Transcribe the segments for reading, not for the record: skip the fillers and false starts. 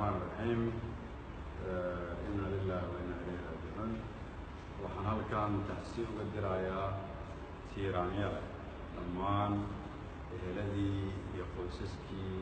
الرحمن الرحيم. إنا لله وإنا إليه راجعون. waxaan halkan taxsiin uga dirayaa tiiraanyada dhammaan eheladii iyo qoysaskii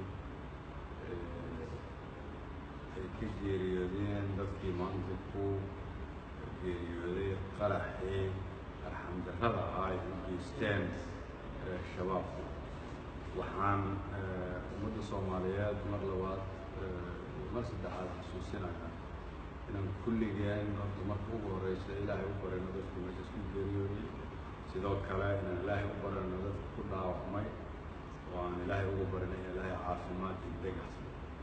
ay ka geeriyoodeen dadkii maanta ku geeriyooday qaraxii arxamdarrada ah ay u geysteen shabaabku. waxaan ummadda Soomaaliyeed mar labaad mar saddexaad xasuusinayaa inaan kulligeen horta marka ugu horeysa ilaahay u barayno dadku meesha isku geeriyooday, sidoo kale inaan ilaahay u barayno dadka ku dhaawacmay oo aan ilaahay ugu barin in ilaahay caafimaad degdeg ah.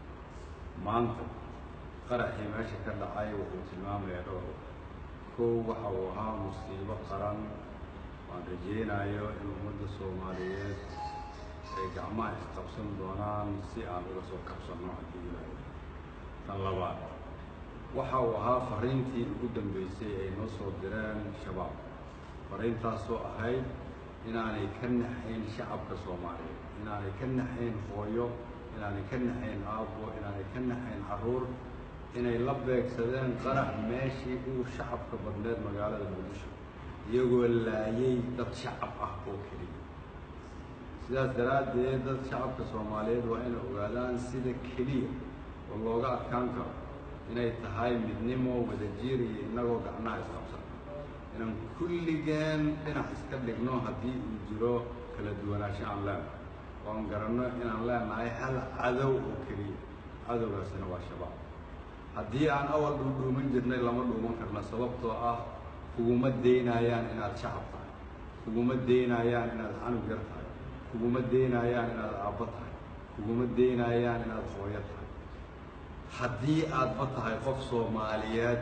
maanta qaraxii meesha ka dhacay wuxuu tilmaamayaa dhowr kow waxa uu ahaa musiibo qaran. waan rajeynayo in ummadda Soomaaliyeed ay gacmaha isqabsan doonaan si aan uga soo kabsanno haddii ilaahay. tan labaad waxa uu ahaa fariintii ugu dambeysay ay noo soo direen shabaab, fariintaasoo ahayd inaanay ka naxayn shacabka Soomaaliyeed, inaanay ka naxayn hooyo, inaanay ka naxayn aabbo, inaanay ka naxayn carruur, inay la beegsadeen qarax meeshii ugu shacabka badneed magaalada Muqdisho, iyagoo laayay dad shacab ah oo keliya. sidaas daraaddeed dad shacabka Soomaaliyeed waa inay ogaadaan sida keliya oo looga adkaan karo inay tahay midnimo, wadajir iyo innagoo gacnaha isqabsan, inaan kulligeen dhinac iska dhigno haddii uu jiro kala duwanaansho aan leenahay, oo aan garanno inaan leenahay hal cadow oo keliya, cadowgaasina waa shabaab. haddii aan awal dhuudhuuman jirnay lama dhuuman karna, sababtoo ah kuguma daynayaan inaad shacab tahay, kuguma daynayaan inaad canug yar tahay, kuguma daynayaan inaad aabbo tahay, kuguma daynayaan inaad hooyo tahay. haddii aadba tahay qof Soomaaliyeed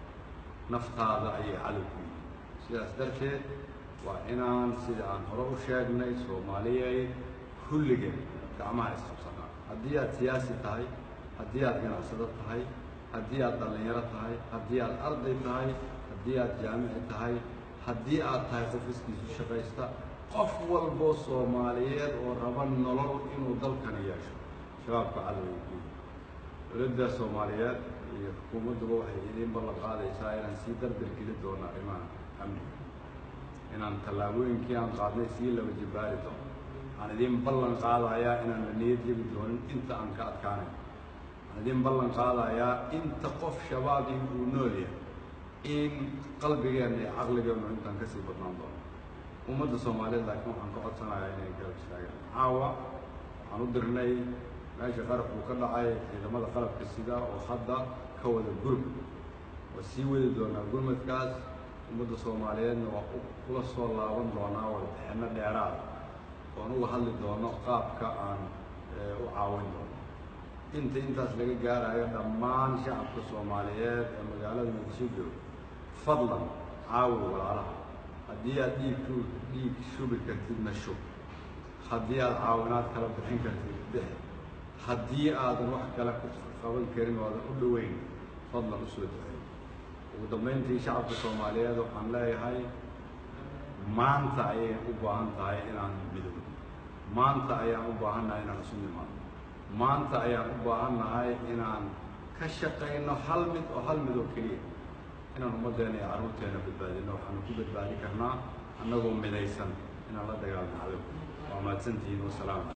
naftaada ayay cadow ku yihiin. sidaas darteed waa inaan sida aan hore u sheegnay Soomaaliyeed kulligeen gacmaha isqabsanaa. haddii aad siyaasi tahay, haddii aad ganacsado tahay, haddii aad dhallinyaro tahay, haddii aad arday tahay, haddii aad jaamici tahay, haddii aad tahay qof iskiisu shaqaysta, qof walboo Soomaaliyeed oo raba nolol inuu dalkani yeesho, shabaabka cadow ay ku yihiin. dowladda Soomaaliyeed iyo xukuumadduba waxay idiin ballan qaadaysaa inaan sii dardar geli doono arrimaha amniga, inaan tallaabooyinkii aan qaadnay sii laba jibbaari doono. waxaan idiin ballan qaadayaa inaan la niyad jebi doonin inta aan ka adkaanayn. waxaan idiin ballan qaadayaa inta qof shabaabih uu nool yahay in qalbigeenna iyo caqligeennu intaan kasii badnaan doono. ummadda Soomaaliyeed laakiin waxaan ka codsanayaa inay garab istaagaan. caawa waxaan u dirnay meesha qaraxuu ka dhacay ciidamada qalabka sida oo hadda ka wada gurmud. waa sii wadi doonaa gurmudkaas. ummadda Soomaaliyeedna waa kula soo laaban doonaa warbixinno dheeraad oon uga hadli doono qaabka aan u caawin doono. intaas laga gaarayo dhammaan shacabka Soomaaliyeed ee magaalada Muqdisho jooga, fadlan caawi walaalaha. haddii aad dhiig shubi kartidna shub, haddii aad caawinaad kala bixin kartid bixi, haddii aadan wax kale ku qaban karin oo aadan u dhoweyn, fadlan u soo duceey. ugu dambeyntii shacabka Soomaaliyeed waxaan leeyahay maanta ayay u baahan tahay inaan midowno, maanta ayaan u baahannahay inaan isu nimaadno, maanta ayaan u baahannahay inaan ka shaqayno hal mid oo keliya, inaan ummaddeena iyo carruurteena badbaadino. waxaanu ku badbaadi karnaa annagoo midaysan inaan la dagaalno cadow. waa mahadsantihiin. wasalaam.